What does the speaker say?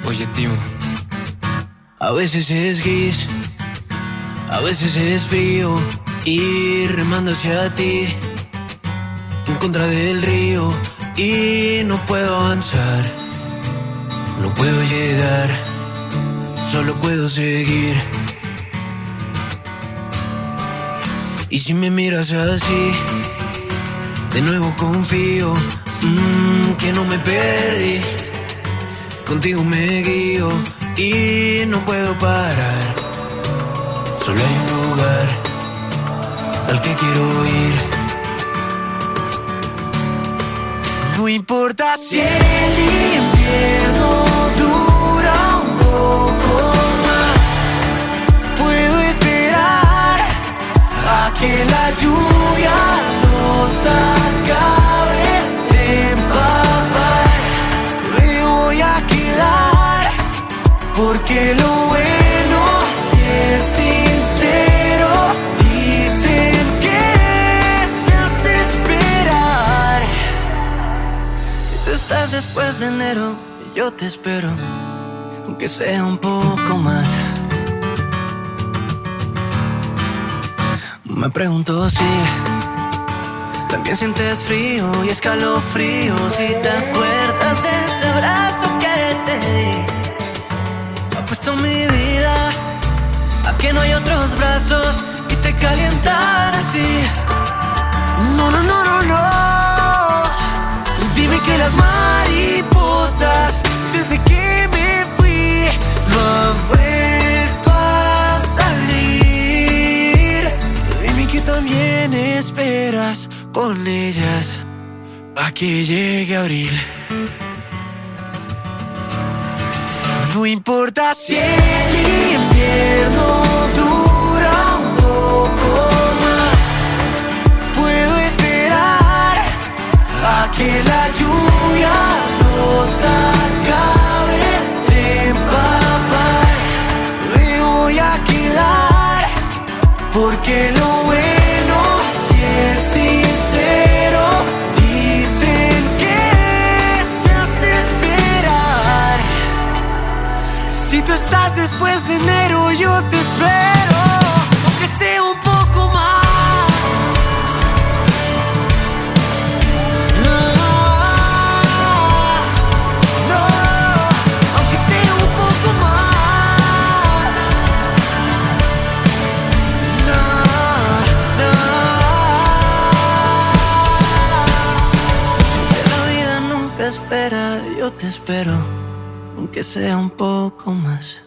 Oye, Timo. A veces es gris, a veces es frío, y remando hacia ti, en contra del río, y no puedo avanzar, no puedo llegar, solo puedo seguir. Y si me miras así, de nuevo confío, que no me perdí, contigo me guío y no puedo parar. Solo hay un lugar al que quiero ir. No importa si el invierno dura un poco más, puedo esperar a que la lluvia nos acabe de empapar. Me voy a quedar porque lo bueno si es sincero. Dicen que se hace esperar. Si tú estás después de enero, yo te espero, aunque sea un poco más. Me pregunto si también sientes frío y escalofrío, si te acuerdas de ese abrazo que te di. Apuesto mi vida a que no hay otros brazos que te calientan así. No, no, no, no, no. Dime que las mariposas desde que me fui no han vuelto a salir. Dime que también esperas con ellas a que llegue abril. No importa si el invierno dura un poco más, puedo esperar a que la lluvia nos acabe de empapar. Me voy a quedar porque lo bueno si es sincero. Dicen que se hace esperar. Si tú estás después de enero, yo te espero, aunque sea un poco más. No, no, aunque sea un poco más. No, no. Que la vida nunca espera, yo te espero, aunque sea un poco más.